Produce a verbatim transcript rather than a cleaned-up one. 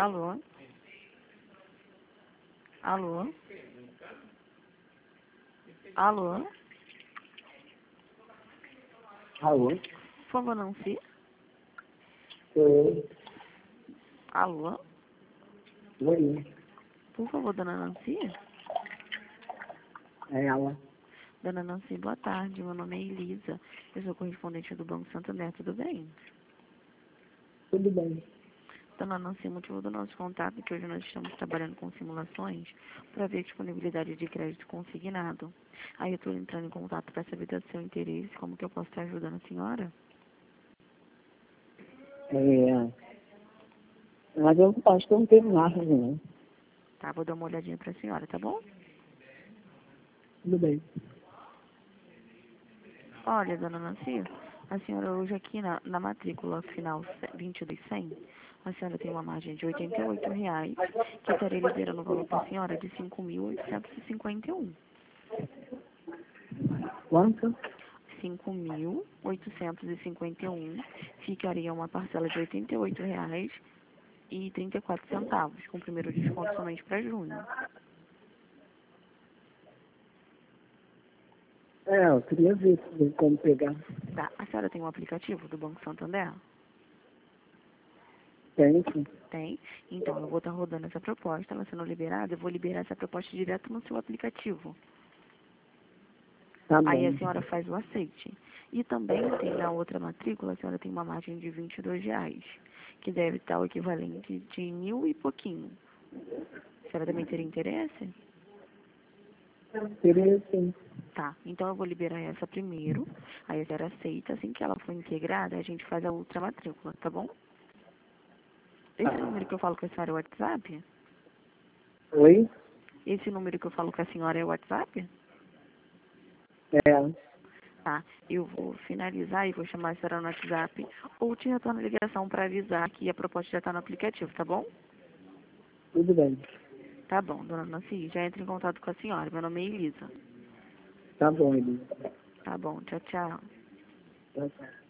Alô? Alô? Alô? Alô? Por favor, Nancy? Oi. Alô? Oi. Por favor, dona Nancy? É ela. Dona Nancy, boa tarde. Meu nome é Elisa. Eu sou correspondente do Banco Santander, tudo bem? Tudo bem. Dona Nancy, o motivo do nosso contato é que hoje nós estamos trabalhando com simulações para ver a disponibilidade de crédito consignado. Aí eu estou entrando em contato para saber do seu interesse, como que eu posso estar ajudando a senhora? É... Mas eu acho que eu não tenho nada, não. Tá, vou dar uma olhadinha para a senhora, tá bom? Tudo bem. Olha, dona Nancy, a senhora hoje aqui na, na matrícula final vinte e dois cem, a senhora tem uma margem de oitenta e oito reais, que estaria liberando o valor para a senhora de cinco mil oitocentos e cinquenta e um. Quanto? cinco mil oitocentos e cinquenta e um, ficaria uma parcela de oitenta e oito reais e trinta e quatro centavos, com o primeiro desconto somente para junho. É, eu queria ver como pegar. Tá, a senhora tem um aplicativo do Banco Santander? Tem, sim. Tem? Então, eu vou estar rodando essa proposta, ela sendo liberada, eu vou liberar essa proposta direto no seu aplicativo. Tá Aí bom. a senhora faz o aceite. E também tem na outra matrícula, a senhora tem uma margem de vinte e dois reais, que deve estar o equivalente de mil e pouquinho. A senhora também teria interesse? Queria, sim. Tá, então eu vou liberar essa primeiro, aí a senhora aceita, assim que ela for integrada, a gente faz a outra matrícula, tá bom? Esse número que eu falo com a senhora é o WhatsApp? Oi? Esse número que eu falo com a senhora é o WhatsApp? É. Tá, eu vou finalizar e vou chamar a senhora no WhatsApp ou te retorno a ligação para avisar que a proposta já está no aplicativo, tá bom? Tudo bem. Tá bom, dona Nancy, já entra em contato com a senhora. Meu nome é Elisa. Tá bom, Elisa. Tá bom, tchau, tchau. Tá, tá.